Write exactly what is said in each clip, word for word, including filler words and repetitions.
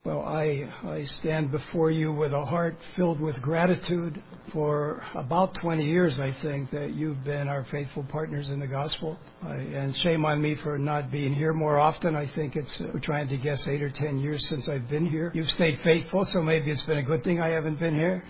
Well, I, I stand before you with a heart filled with gratitude for about twenty years, I think, that you've been our faithful partners in the gospel. I, and shame on me for not being here more often. I think it's, uh, we're trying to guess eight or ten years since I've been here. You've stayed faithful, so maybe it's been a good thing I haven't been here.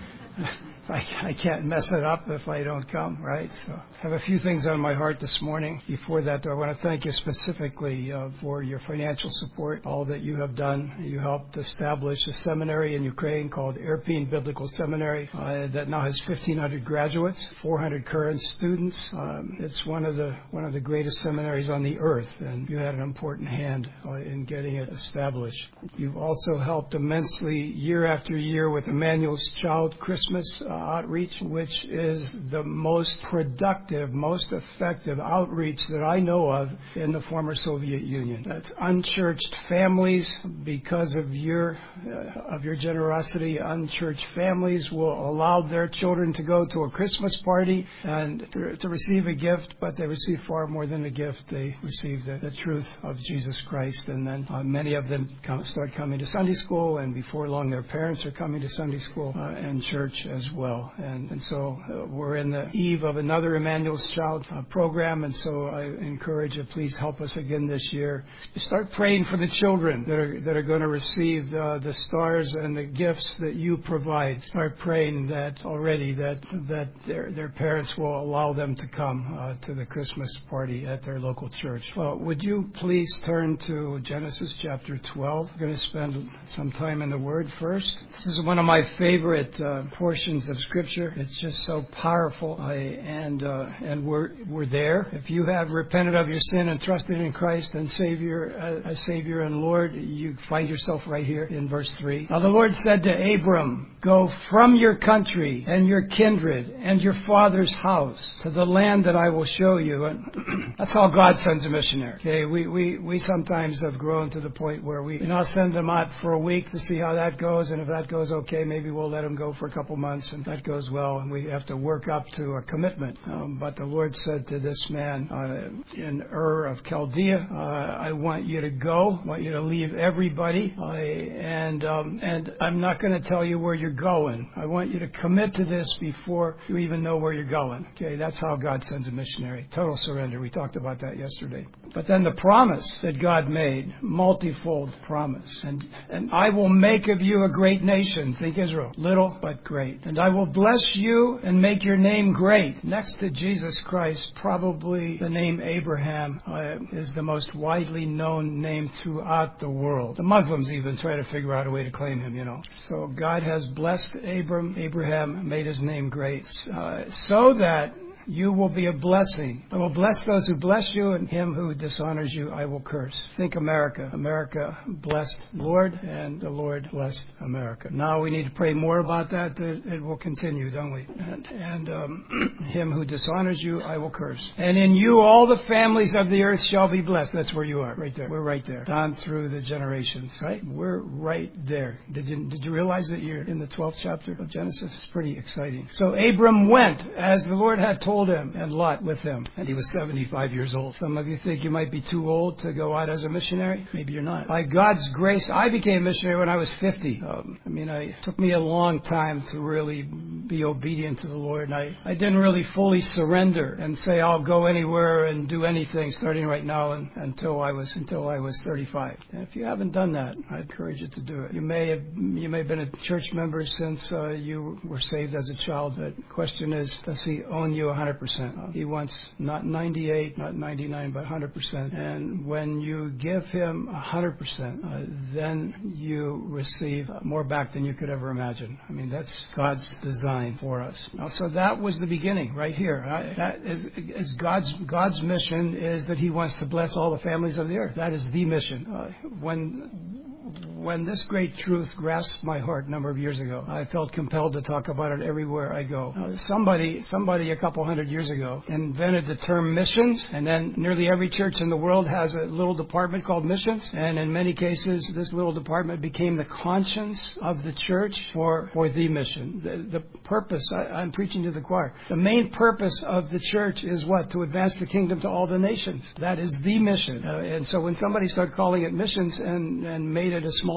I, I can't mess it up if I don't come, right? So I have a few things on my heart this morning. Before that, though, I want to thank you specifically uh, for your financial support, all that you have done. You helped establish a seminary in Ukraine called Irpin Biblical Seminary uh, that now has fifteen hundred graduates, four hundred current students. Um, it's one of the one of the greatest seminaries on the earth, and you had an important hand uh, in getting it established. You've also helped immensely year after year with Emmanuel's Child Christmas uh, outreach, which is the most productive, most effective outreach that I know of in the former Soviet Union. That's unchurched families, because of your uh, of your generosity. Unchurched families will allow their children to go to a Christmas party and to, to receive a gift, but they receive far more than a gift. They receive the, the truth of Jesus Christ, and then uh, many of them come, start coming to Sunday school, and before long their parents are coming to Sunday school uh, and church as well. And, and so uh, we're in the eve of another Emmanuel's Child uh, program, and so I encourage you, please help us again this year. Start praying for the children that are that are going to receive uh, the stars and the gifts that you provide. Start praying that already that that their their parents will allow them to come uh, to the Christmas party at their local church. Well, would you please turn to Genesis chapter twelve? We're going to spend some time in the Word first. This is one of my favorite uh, portions of Scripture. It's just so powerful, I, and uh, and we're we're there. If you have repented of your sin and trusted in Christ and Savior uh, as Savior and Lord, you find yourself right here in verse three. Now the Lord said to Abram, "Go from your country and your kindred and your father's house to the land that I will show you." And that's how God sends a missionary. Okay, we we we sometimes have grown to the point where we you know send them out for a week to see how that goes, and if that goes okay, maybe we'll let them go for a couple months. And that goes well, and we have to work up to a commitment. Um, but the Lord said to this man uh, in Ur of Chaldea, uh, I want you to go. I want you to leave everybody. I, and um, and I'm not going to tell you where you're going. I want you to commit to this before you even know where you're going. Okay, that's how God sends a missionary. Total surrender. We talked about that yesterday. But then the promise that God made, multifold promise. And, and I will make of you a great nation. Think Israel. Little but great. And I will bless you and make your name great. Next to Jesus Christ, probably the name Abraham uh, is the most widely known name throughout the world. The Muslims even try to figure out a way to claim him, you know. So God has blessed Abram, Abraham, made his name great, uh, so that you will be a blessing. I will bless those who bless you, and him who dishonors you I will curse. Think America. America blessed the Lord, and the Lord blessed America. Now we need to pray more about that. It will continue, don't we? And, and um, him who dishonors you I will curse. And in you all the families of the earth shall be blessed. That's where you are, right there. We're right there. Down through the generations, right? We're right there. Did you, did you realize that you're in the twelfth chapter of Genesis? It's pretty exciting. So Abram went as the Lord had told him, and Lot with him, and he was seventy-five years old. Some of you think you might be too old to go out as a missionary. Maybe you're not. By God's grace, I became a missionary when I was fifty. Um, I mean, I, it took me a long time to really be obedient to the Lord, and I, I didn't really fully surrender and say I'll go anywhere and do anything starting right now and, until I was until I was thirty-five. And if you haven't done that, I encourage you to do it. You may have you may have been a church member since uh, you were saved as a child. But the question is, does He own you one hundred percent? He wants not ninety-eight, not ninety-nine, but one hundred percent. And when you give Him one hundred percent, uh, then you receive more back than you could ever imagine. I mean, that's God's design for us. Now, so that was the beginning right here. I, that is, is God's God's mission is that He wants to bless all the families of the earth. That is the mission. Uh, when When this great truth grasped my heart a number of years ago, I felt compelled to talk about it everywhere I go. Uh, somebody, somebody a couple hundred years ago invented the term missions, and then nearly every church in the world has a little department called missions. And in many cases, this little department became the conscience of the church for, for the mission. The, the purpose, I, I'm preaching to the choir, the main purpose of the church is what? To advance the kingdom to all the nations. That is the mission. Uh, and so when somebody started calling it missions and, and made it a small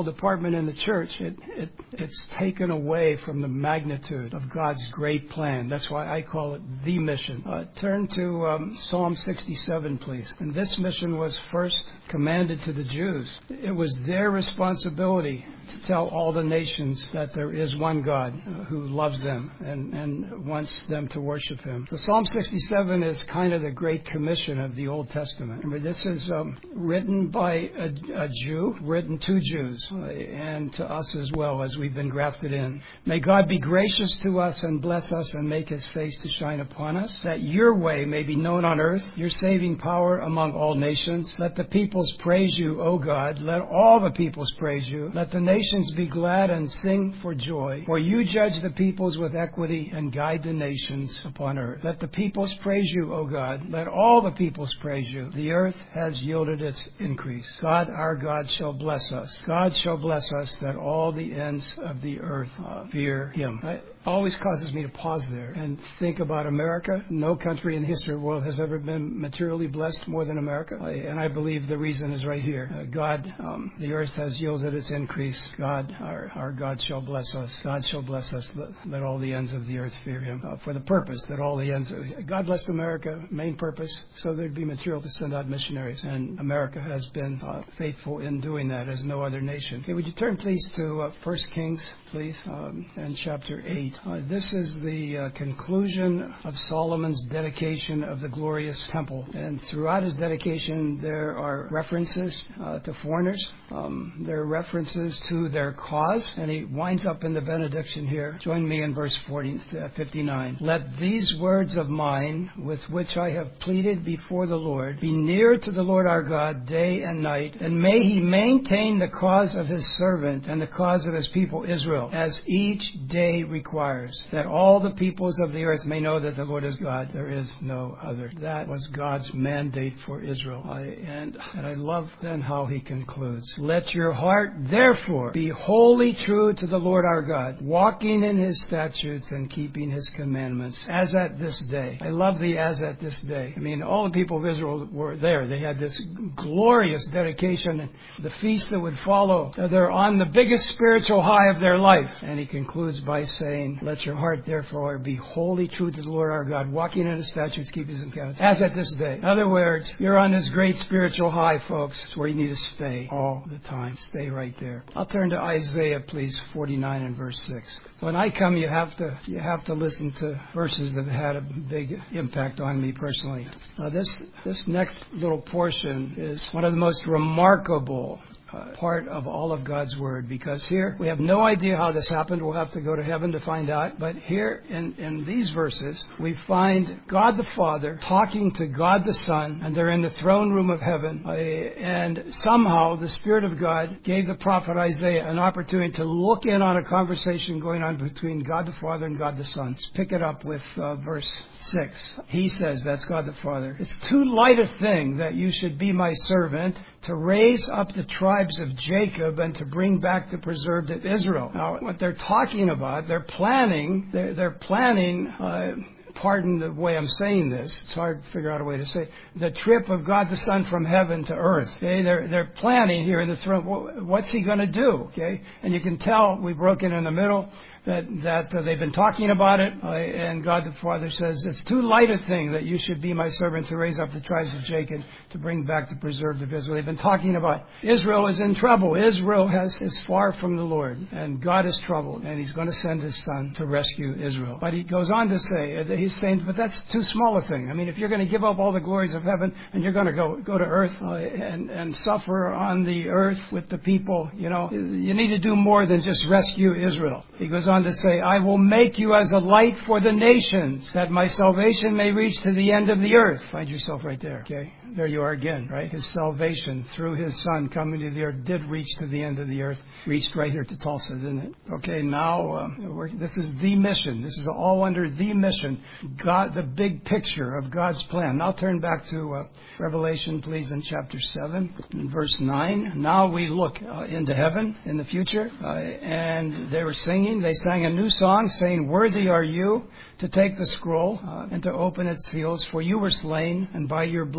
small department in the church, it, it it's taken away from the magnitude of God's great plan. That's why I call it the mission. Uh, turn to um, Psalm sixty-seven, please. And this mission was first commanded to the Jews. It was their responsibility to tell all the nations that there is one God who loves them and, and wants them to worship Him. So Psalm sixty-seven is kind of the Great Commission of the Old Testament. Remember, this is um, written by a, a Jew, written to Jews, uh, and to us as well as we've been grafted in. May God be gracious to us and bless us and make His face to shine upon us, that your way may be known on earth, your saving power among all nations. Let the peoples praise you, O God. Let all the peoples praise you. Let the nations be glad and sing for joy. For you judge the peoples with equity and guide the nations upon earth. Let the peoples praise you, O God. Let all the peoples praise you. The earth has yielded its increase. God, our God, shall bless us. God shall bless us, that all the ends of the earth uh, fear Him. It always causes me to pause there and think about America. No country in the history of the world has ever been materially blessed more than America. I, and I believe the reason is right here. Uh, God, um, the earth has yielded its increase. God, our, our God shall bless us. God shall bless us. Let, let all the ends of the earth fear Him. Uh, for the purpose that all the ends of, God blessed America, main purpose, so there'd be material to send out missionaries. And America has been uh, faithful in doing that as no other nation. Okay, would you turn please to uh, First Kings, please, um, and chapter eight. Uh, this is the uh, conclusion of Solomon's dedication of the glorious temple. And throughout his dedication, there are references uh, to foreigners. Um, there are references to their cause. And he winds up in the benediction here. Join me in verse forty, uh, fifty-nine. Let these words of mine, with which I have pleaded before the Lord, be near to the Lord our God day and night, and may He maintain the cause of His servant and the cause of His people Israel, as each day requires, that all the peoples of the earth may know that the Lord is God. There is no other. That was God's mandate for Israel. I, and, and I love then how he concludes. Let your heart, therefore, be wholly true to the Lord our God, walking in His statutes and keeping His commandments, as at this day. I love the as at this day. I mean, all the people of Israel were there. They had this glorious dedication, the feast that would follow. They're on the biggest spiritual high of their life. And he concludes by saying, let your heart, therefore, be wholly true to the Lord our God, walking in His statutes, keeping His commandments, as at this day. In other words, you're on this great spiritual high, folks. It's where you need to stay all the time. Stay right there. I'll turn to Isaiah, please, forty-nine and verse six. When I come, you have to you have to listen to verses that had a big impact on me personally. Now, this this next little portion is one of the most remarkable Uh, part of all of God's Word, because here we have no idea how this happened. We'll have to go to heaven to find out. But here in, in these verses, we find God the Father talking to God the Son, and they're in the throne room of heaven. Uh, and somehow the Spirit of God gave the prophet Isaiah an opportunity to look in on a conversation going on between God the Father and God the Son. Let's pick it up with uh, verse six. He says, that's God the Father, it's too light a thing that you should be my servant, to raise up the tribes of Jacob and to bring back the preserved of Israel. Now, what they're talking about, they're planning, they're, they're planning, uh, pardon the way I'm saying this, it's hard to figure out a way to say it, the trip of God the Son from heaven to earth. Okay, they're they're planning here in the throne. What's He going to do? Okay, and you can tell we broke in in the middle. That that uh, they've been talking about it, uh, and God the Father says, it's too light a thing that you should be my servant to raise up the tribes of Jacob, to bring back the preserved of Israel. They've been talking about Israel is in trouble. Israel has is far from the Lord, and God is troubled, and He's going to send His Son to rescue Israel. But He goes on to say, uh, He's saying, but that's too small a thing. I mean, if you're going to give up all the glories of heaven, and you're going to go go to earth uh, and, and suffer on the earth with the people, you know, you need to do more than just rescue Israel. He goes on to say, I will make you as a light for the nations, that my salvation may reach to the end of the earth. Find yourself right there, okay? There you are again, right? His salvation through His Son coming to the earth did reach to the end of the earth. Reached right here to Tulsa, didn't it? Okay, now, uh, we're, this is the mission. This is all under the mission. God, the big picture of God's plan. Now turn back to uh, Revelation, please, in chapter seven, in verse nine. Now we look uh, into heaven in the future, uh, and they were singing. They sang a new song, saying, worthy are you to take the scroll uh, and to open its seals, for you were slain, and by your blood you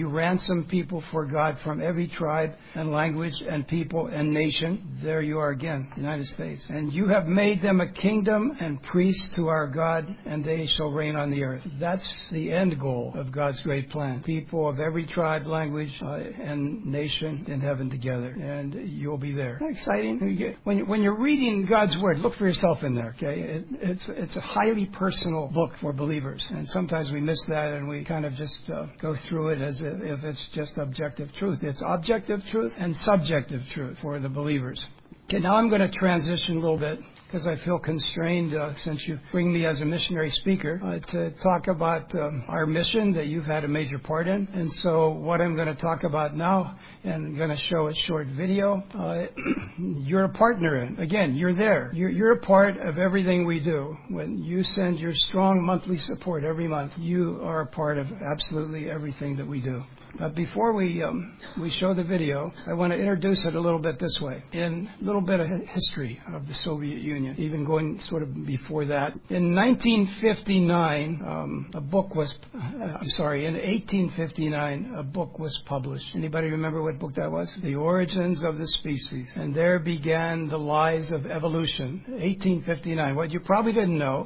and ransom people for God from every tribe and language and people and nation. There you are again, United States. And you have made them a kingdom and priests to our God, and they shall reign on the earth. That's the end goal of God's great plan. People of every tribe, language, uh, and nation in heaven together. And you'll be there. Isn't that exciting? When, you, when you're reading God's Word, look for yourself in there, okay? It, it's, it's a highly personal book for believers. And sometimes we miss that and we kind of just uh, go through it as if, if it's just objective truth. It's objective truth and subjective truth for the believers. Okay, now I'm going to transition a little bit because I feel constrained uh, since you bring me as a missionary speaker uh, to talk about um, our mission that you've had a major part in. And so what I'm going to talk about now, and I'm going to show a short video, uh, you're a partner in. Again, you're there. You're, you're a part of everything we do. When you send your strong monthly support every month, you are a part of absolutely everything that we do. But before we um, we show the video, I want to introduce it a little bit this way. In a little bit of history of the Soviet Union, even going sort of before that. In nineteen fifty-nine, um, a book was, uh, I'm sorry, in eighteen fifty-nine, a book was published. Anybody remember what book that was? The Origins of the Species. And there began the lies of evolution. eighteen fifty-nine. What you probably didn't know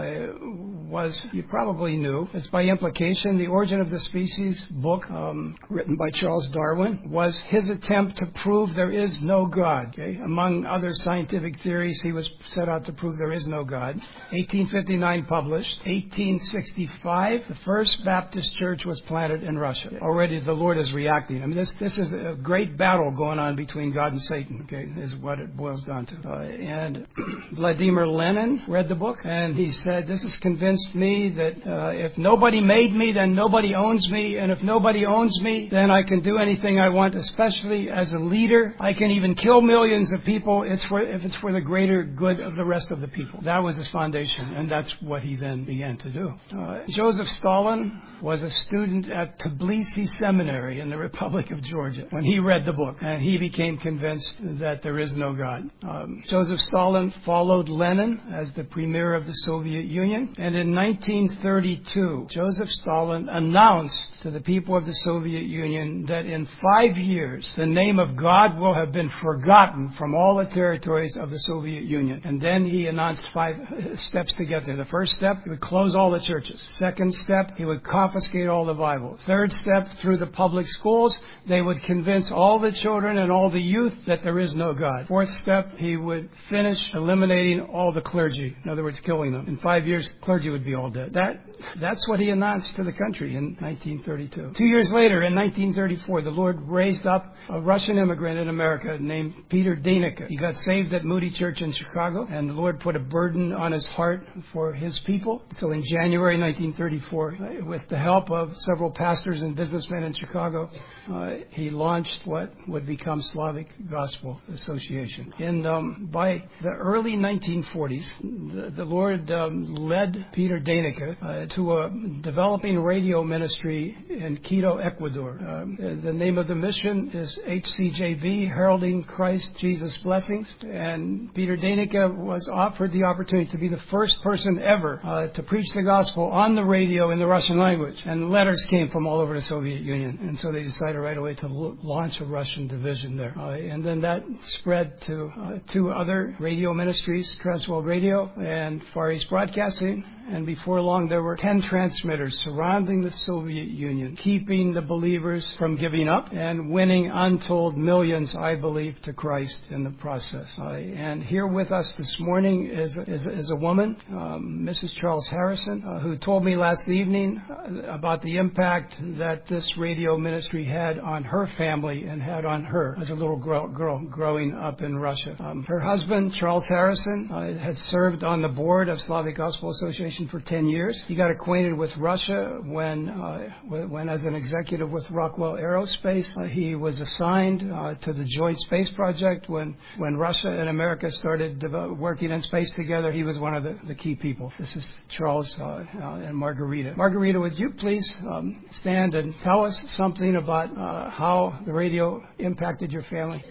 uh, was, you probably knew, it's by implication, The Origin of the Species book, um, written by Charles Darwin, was his attempt to prove there is no God. Okay? Among other scientific theories, he was set out to prove there is no God. eighteen fifty-nine published. eighteen sixty-five, the first Baptist church was planted in Russia. Already the Lord is reacting. I mean, this this is a great battle going on between God and Satan, okay, is what it boils down to. Uh, and Vladimir Lenin read the book, and he said, this has convinced me that uh, if nobody made me, then nobody owns me, and if nobody owns me, then I can do anything I want, especially as a leader. I can even kill millions of people it's for, if it's for the greater good of the rest of the people. That was his foundation, and that's what he then began to do. Uh, Joseph Stalin was a student at Tbilisi Seminary in the Republic of Georgia when he read the book, and he became convinced that there is no God. Um, Joseph Stalin followed Lenin as the premier of the Soviet Union, and in nineteen thirty-two, Joseph Stalin announced to the people of the Soviet Union that in five years the name of God will have been forgotten from all the territories of the Soviet Union. And then he announced five steps to get there. The first step, he would close all the churches. Second step, he would confiscate all the Bibles. Third step, through the public schools, they would convince all the children and all the youth that there is no God. Fourth step, he would finish eliminating all the clergy. In other words, killing them. In five years, clergy would be all dead. That That's what he announced to the country in nineteen thirty-two. Two years later, in nineteen thirty-four, the Lord raised up a Russian immigrant in America named Peter Danica. He got saved at Moody Church in Chicago, and the Lord put a burden on his heart for his people. So in January nineteen thirty-four, with the help of several pastors and businessmen in Chicago, uh, he launched what would become Slavic Gospel Association. In um, by the early nineteen forties, the, the Lord um, led Peter Danica uh, to a developing radio ministry in Quito, Ecuador. Um, the name of the mission is H C J B, Heralding Christ Jesus Blessings. And Peter Danica was offered the opportunity to be the first person ever uh, to preach the gospel on the radio in the Russian language. And letters came from all over the Soviet Union. And so they decided right away to l- launch a Russian division there. Uh, and then that spread to uh, two other radio ministries, Transworld Radio and Far East Broadcasting. And before long, there were ten transmitters surrounding the Soviet Union, keeping the believers from giving up and winning untold millions, I believe, to Christ in the process. Uh, and here with us this morning is, is, is a woman, um, Missus Charles Harrison, uh, who told me last evening about the impact that this radio ministry had on her family and had on her as a little girl, girl growing up in Russia. Um, her husband, Charles Harrison, uh, had served on the board of Slavic Gospel Association for ten years. He got acquainted with Russia when, uh, when as an executive with Rockwell Aerospace, uh, he was assigned uh, to the Joint Space Project. When, when Russia and America started develop, working in space together, he was one of the, the key people. This is Charles uh, uh, and Margarita. Margarita, would you please um, stand and tell us something about uh, how the radio impacted your family?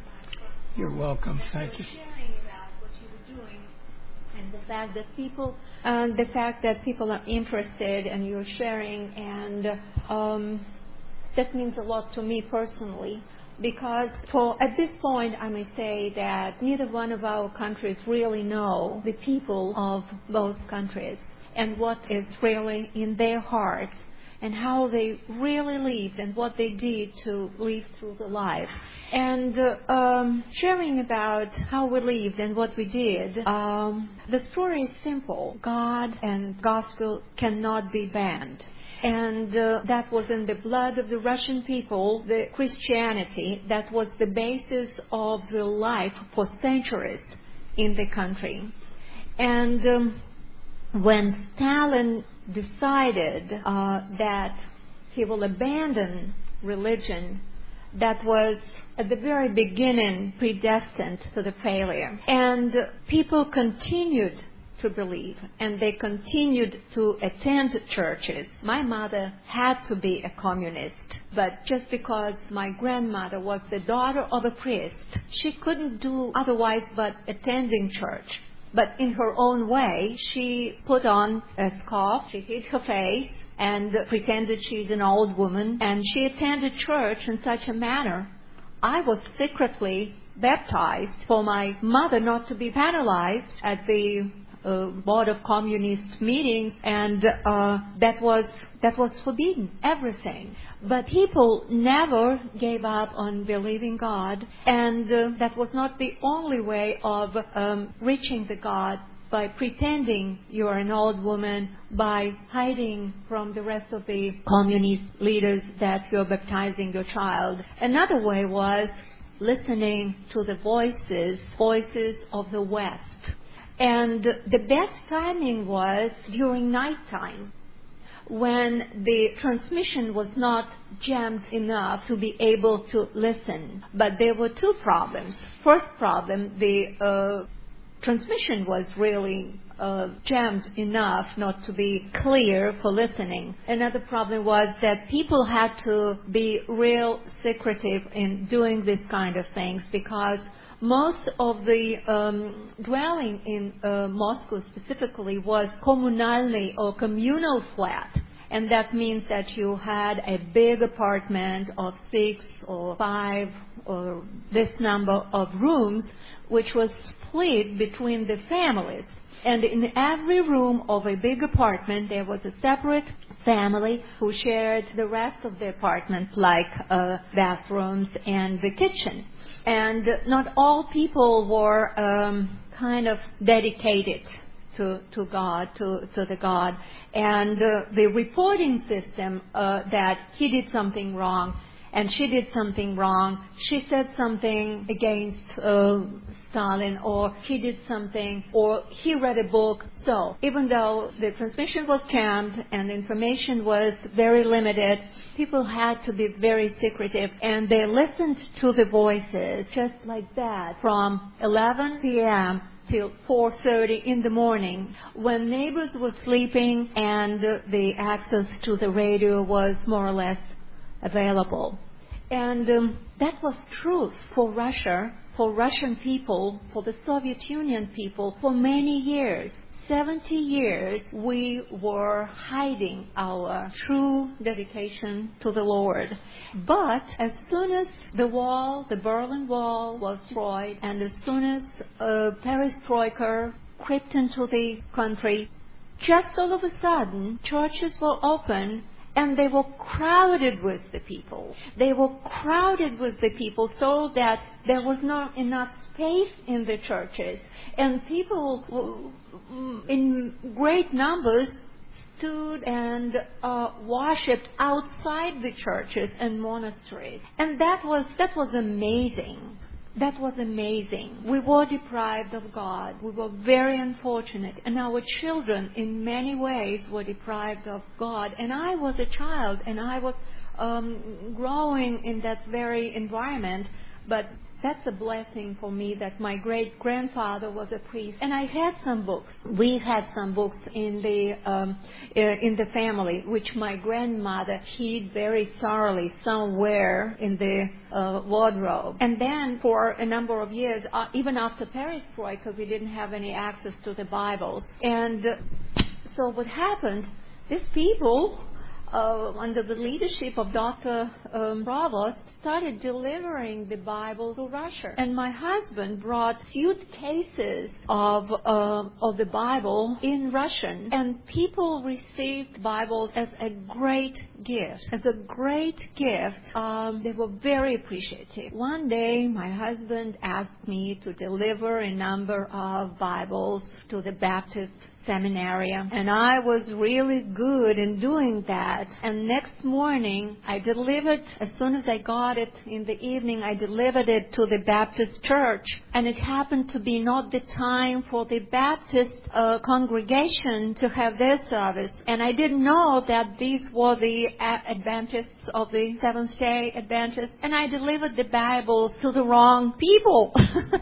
You're welcome. Thank you. And the fact that people, uh, the fact that people are interested and you're sharing, and um, that means a lot to me personally. Because for at this point, I may say that neither one of our countries really know the people of both countries and what is really in their hearts and how they really lived and what they did to live through the life. And uh, um, sharing about how we lived and what we did, um, the story is simple. God and gospel cannot be banned. And uh, that was in the blood of the Russian people, the Christianity, that was the basis of the life for centuries in the country. And um, when Stalin decided uh, that he will abandon religion, that was at the very beginning predestined to the failure. And uh, people continued to believe, and they continued to attend churches. My mother had to be a communist, but just because my grandmother was the daughter of a priest, she couldn't do otherwise but attending church. But in her own way, she put on a scarf, she hid her face, and pretended she's an old woman, and she attended church in such a manner. I was secretly baptized for my mother not to be penalized at the Uh, board of communist meetings, and uh, that was that was forbidden, everything. But people never gave up on believing God, and uh, that was not the only way of um, reaching the God, by pretending you're an old woman, by hiding from the rest of the communist leaders that you're baptizing your child. Another way was listening to the voices, voices of the West. And the best timing was during nighttime, when the transmission was not jammed enough to be able to listen. But there were two problems. First problem, the uh, transmission was really uh, jammed enough not to be clear for listening. Another problem was that people had to be real secretive in doing this kind of things, because most of the um, dwelling in uh, Moscow specifically was communalny or communal flat. And that means that you had a big apartment of six or five or this number of rooms, which was split between the families. And in every room of a big apartment, there was a separate family who shared the rest of the apartment, like uh, bathrooms and the kitchen. And not all people were um, kind of dedicated to, to God, to, to the God. And uh, the reporting system uh, that he did something wrong and she did something wrong, she said something against uh, Stalin, or he did something, or he read a book. So even though the transmission was jammed and information was very limited, people had to be very secretive, and they listened to the voices just like that from eleven p.m. till four thirty in the morning, when neighbors were sleeping and uh, the access to the radio was more or less available. And um, that was truth for Russia, for Russian people, for the Soviet Union people, for many years. seventy years we were hiding our true dedication to the Lord. But as soon as the wall, the Berlin Wall, was destroyed, and as soon as uh, perestroika crept into the country, just all of a sudden churches were open, and they were crowded with the people. They were crowded with the people so that there was not enough space in the churches. And people in great numbers stood and uh, worshipped outside the churches and monasteries. And that was that was amazing. That was amazing. We were deprived of God. We were very unfortunate. And our children, in many ways, were deprived of God. And I was a child, and I was um, growing in that very environment. But that's a blessing for me that my great-grandfather was a priest. And I had some books. We had some books in the um, uh, in the family, which my grandmother hid very thoroughly somewhere in the uh, wardrobe. And then for a number of years, uh, even after perestroika, we didn't have any access to the Bibles. And uh, so what happened, these people uh, under the leadership of Doctor Um, Provost, started delivering the Bible to Russia. And my husband brought suitcases of uh, of the Bible in Russian, and people received Bibles as a great gift. As a great gift, um, they were very appreciative. One day, my husband asked me to deliver a number of Bibles to the Baptist seminary, and I was really good in doing that. And next morning, I delivered, as soon as I got it in the evening, I delivered it to the Baptist church. And it happened to be not the time for the Baptist uh, congregation to have their service. And I didn't know that these were the Adventists of the Seventh-day Adventists. And I delivered the Bible to the wrong people.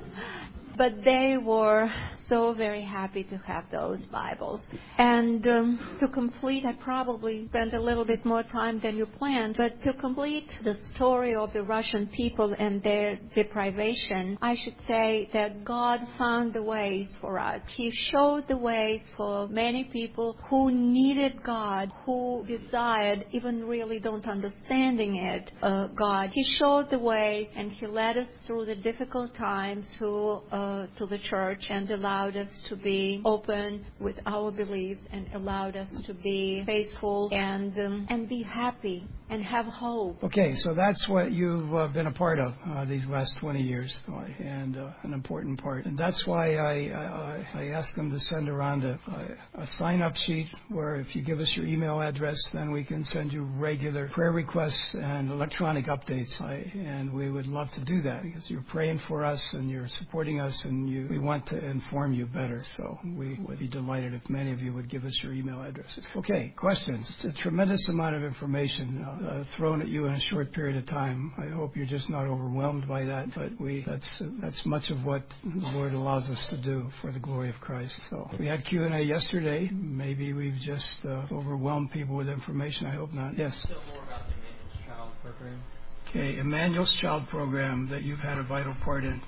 But they were so very happy to have those Bibles. And um, to complete, I probably spent a little bit more time than you planned, but to complete the story of the Russian people and their deprivation, I should say that God found the ways for us. He showed the ways for many people who needed God, who desired, even really don't understanding it, uh, God. He showed the way, and He led us through the difficult times to uh, to the church and allowed us to be open with our beliefs and allowed us to be faithful and um, and be happy and have hope. Okay, so that's what you've uh, been a part of uh, these last twenty years, uh, and uh, an important part. And that's why I I, I asked them to send around a, a, a sign-up sheet where if you give us your email address, then we can send you regular prayer requests and electronic updates. I, and we would love to do that because you're praying for us and you're supporting us, and you, we want to inform you better. So we would be delighted if many of you would give us your email addresses. Okay, questions. It's a tremendous amount of information Uh, Uh, thrown at you in a short period of time. I hope you're just not overwhelmed by that, but we that's uh, that's much of what the Lord allows us to do for the glory of Christ. So we had Q and A yesterday. Maybe we've just uh, overwhelmed people with information. I hope not. Yes? Still more about the Emmanuel's Child program. Okay, Emmanuel's Child program that you've had a vital part in.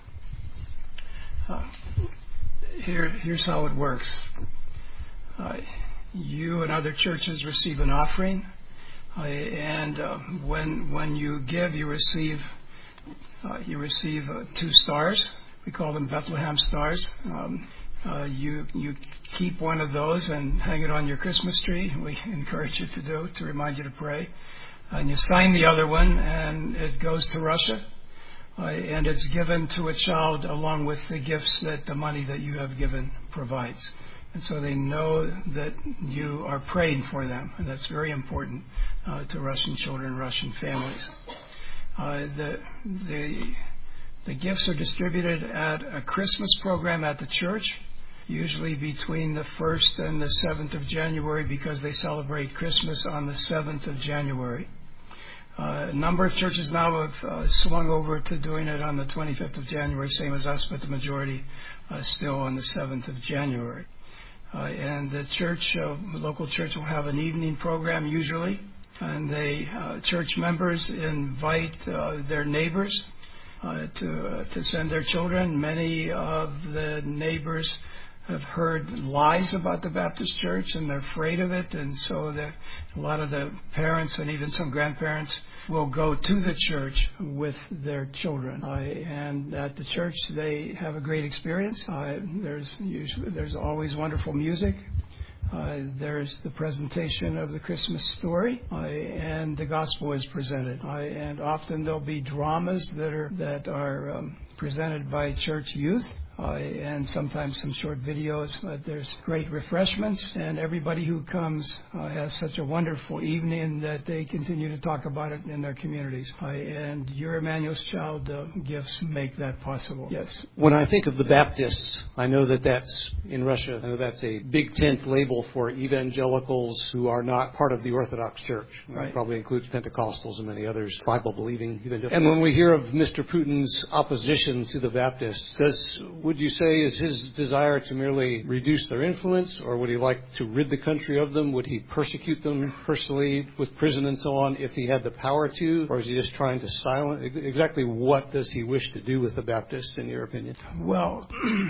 Uh, here, here's how it works. Uh, you and other churches receive an offering. Uh, and uh, when when you give, you receive uh, you receive uh, two stars. We call them Bethlehem stars. Um, uh, you you keep one of those and hang it on your Christmas tree. We encourage you to do to remind you to pray. And you sign the other one, and it goes to Russia, uh, and it's given to a child along with the gifts that the money that you have given provides. And so they know that you are praying for them, and that's very important uh, to Russian children, Russian families. Uh, the the the gifts are distributed at a Christmas program at the church, usually between the first and the seventh of January, because they celebrate Christmas on the seventh of January. Uh, a number of churches now have uh, swung over to doing it on the twenty-fifth of January, same as us, but the majority uh, still on the seventh of January. Uh, and the church, uh, local church, will have an evening program usually, and they uh, church members invite uh, their neighbors uh, to uh, to send their children. Many of the neighbors have heard lies about the Baptist church, and they're afraid of it, and so a lot of the parents and even some grandparents will go to the church with their children. Uh, and at the church, they have a great experience. Uh, there's usually, there's always wonderful music. Uh, there's the presentation of the Christmas story, uh, and the gospel is presented. Uh, and often there'll be dramas that are that are um, presented by church youth. Uh, and sometimes some short videos, but there's great refreshments, and everybody who comes uh, has such a wonderful evening that they continue to talk about it in their communities. Uh, and your Emmanuel's Child uh, gifts make that possible. Yes. When I think of the Baptists, I know that that's, in Russia, I know that's a big tent label for evangelicals who are not part of the Orthodox Church. Right. It probably includes Pentecostals and many others, Bible-believing evangelicals. And when we hear of Mister Putin's opposition to the Baptists, does would you say is his desire to merely reduce their influence, or would he like to rid the country of them? Would he persecute them personally with prison and so on if he had the power to, or is he just trying to silence? Exactly what does he wish to do with the Baptists, in your opinion? Well,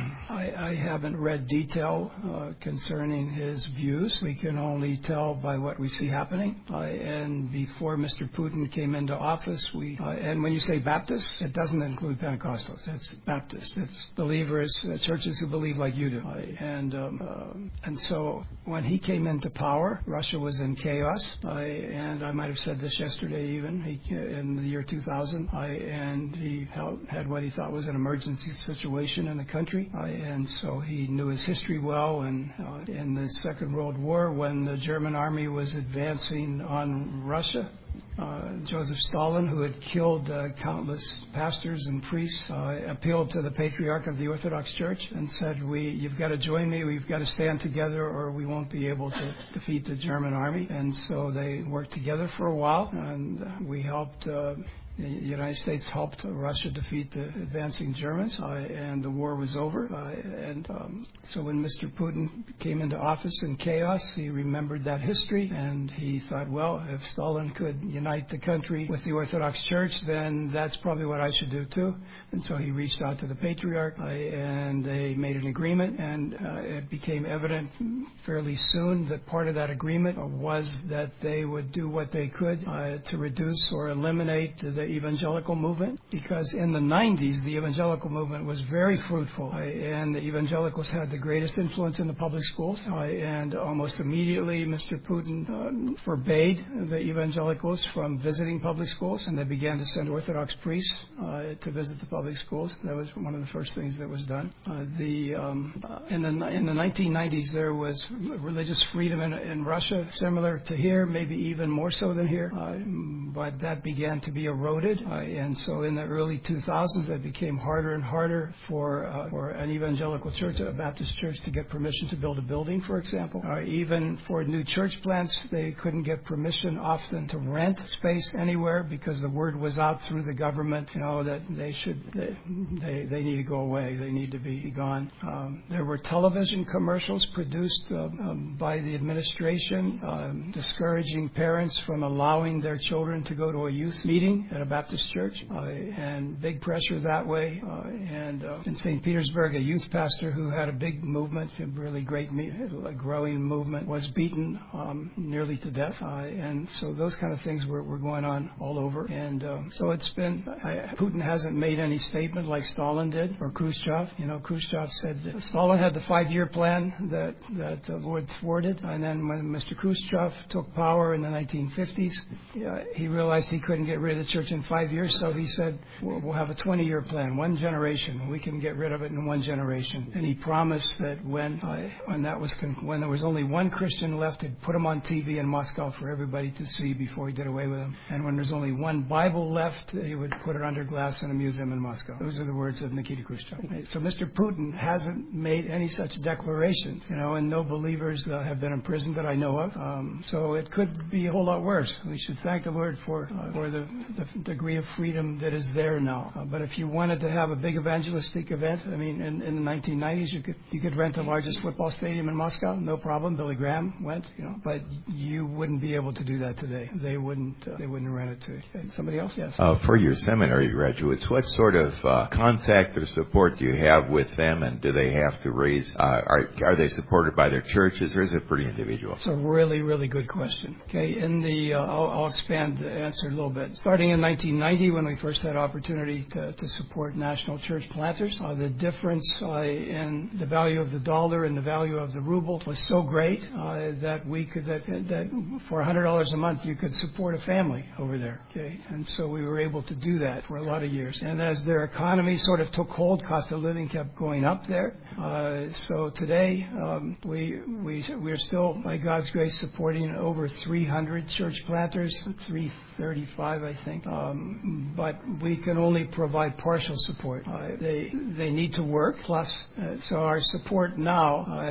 I, I haven't read detail uh, concerning his views. We can only tell by what we see happening. Uh, and before Mister Putin came into office, we uh, and when you say Baptist, it doesn't include Pentecostals. It's Baptist. It's believers, uh, churches who believe like you do. Uh, and um, uh, and so when he came into power, Russia was in chaos. Uh, and I might have said this yesterday even, he, in the year two thousand. Uh, and he held, had what he thought was an emergency situation in the country. Uh, and so he knew his history well. And uh, in the Second World War, when the German army was advancing on Russia, Uh, Joseph Stalin, who had killed uh, countless pastors and priests, uh, appealed to the Patriarch of the Orthodox Church and said, "We, you've got to join me. We've got to stand together, or we won't be able to defeat the German army." And so they worked together for a while, and we helped. Uh, The United States helped Russia defeat the advancing Germans, uh, and the war was over. Uh, and um, so when Mister Putin came into office in chaos, he remembered that history, and he thought, well, if Stalin could unite the country with the Orthodox Church, then that's probably what I should do too. And so he reached out to the Patriarch, uh, and they made an agreement, and uh, it became evident fairly soon that part of that agreement was that they would do what they could uh, to reduce or eliminate the The evangelical movement, because in the nineties the evangelical movement was very fruitful, uh, and the evangelicals had the greatest influence in the public schools, uh, and almost immediately Mister Putin uh, forbade the evangelicals from visiting public schools, and they began to send Orthodox priests uh, to visit the public schools. That was one of the first things that was done. Uh, the um, uh, in the in the nineteen nineties there was religious freedom in, in Russia, similar to here, maybe even more so than here, uh, but that began to be eroded. Uh, and so in the early two thousands, it became harder and harder for uh, for an evangelical church, a Baptist church, to get permission to build a building, for example. Uh, even for new church plants, they couldn't get permission often to rent space anywhere, because the word was out through the government, you know, that they should they they, they need to go away. They need to be gone. Um, there were television commercials produced uh, um, by the administration um, discouraging parents from allowing their children to go to a youth meeting at a Baptist church, uh, and big pressure that way. Uh, and uh, in Saint Petersburg, a youth pastor who had a big movement, a really great, me- a growing movement, was beaten um, nearly to death. Uh, and so those kind of things were, were going on all over. And uh, so it's been, I, Putin hasn't made any statement like Stalin did, or Khrushchev. You know, Khrushchev said that Stalin had the five-year plan that, that the Lord thwarted. And then when Mister Khrushchev took power in the nineteen fifties, uh, he realized he couldn't get rid of the church in five years, so he said, we'll, we'll have a twenty-year plan, one generation. We can get rid of it in one generation. And he promised that when uh, when that was con- when there was only one Christian left, he'd put him on T V in Moscow for everybody to see before he did away with him. And when there's only one Bible left, he would put it under glass in a museum in Moscow. Those are the words of Nikita Khrushchev. So Mister Putin hasn't made any such declarations, you know, and no believers uh, have been imprisoned that I know of. Um, so it could be a whole lot worse. We should thank the Lord for uh, for the, the degree of freedom that is there now. Uh, but if you wanted to have a big evangelistic event, I mean, in, in the nineteen nineties, you could you could rent the largest football stadium in Moscow, no problem. Billy Graham went, you know, but you wouldn't be able to do that today. They wouldn't. Uh, they wouldn't rent it to you. Somebody else, yes. Uh, for your seminary graduates, what sort of uh, contact or support do you have with them, and do they have to raise? Uh, are are they supported by their churches, or is it pretty individual? It's a really, really good question. Okay, in the uh, I'll, I'll expand the answer a little bit. Starting in nineteen ninety, when we first had opportunity to, to support national church planters, uh, the difference uh, in the value of the dollar and the value of the ruble was so great uh, that we could that that for one hundred dollars a month you could support a family over there. Okay, and so we were able to do that for a lot of years. And as their economy sort of took hold, cost of living kept going up there. Uh, so today um, we we we're still, by God's grace, supporting over three hundred church planters, three thirty-five, I think. Um, but we can only provide partial support. Uh, they they need to work. Plus, uh, so our support now uh,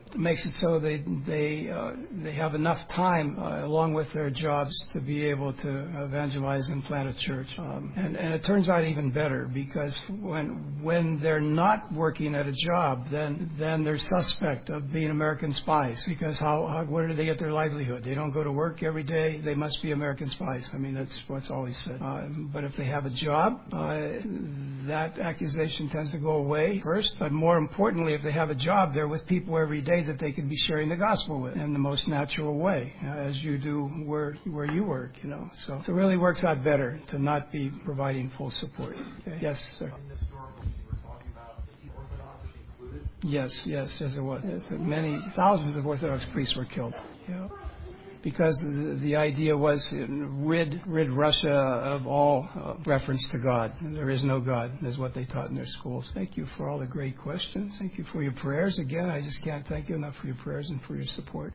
makes it so they they uh, they have enough time uh, along with their jobs to be able to evangelize and plant a church. Um, and and it turns out even better, because when when they're not working at a job, then then they're suspect of being American spies, because how, how where do they get their livelihood? They don't go to work every day. They must be American spies. I mean, that's what's always said. Uh, but if they have a job, uh, that accusation tends to go away first. But more importantly, if they have a job, they're with people every day that they could be sharing the gospel with in the most natural way, uh, as you do where where you work, you know. So, so it really works out better to not be providing full support. Okay. Yes, sir. In this story you were talking about, the Orthodox included? Yes, yes, yes, it was. Yes, many thousands of Orthodox priests were killed. Yeah. Because the, the idea was rid rid Russia of all uh, reference to God. There is no God, is what they taught in their schools. Thank you for all the great questions. Thank you for your prayers. Again, I just can't thank you enough for your prayers and for your support.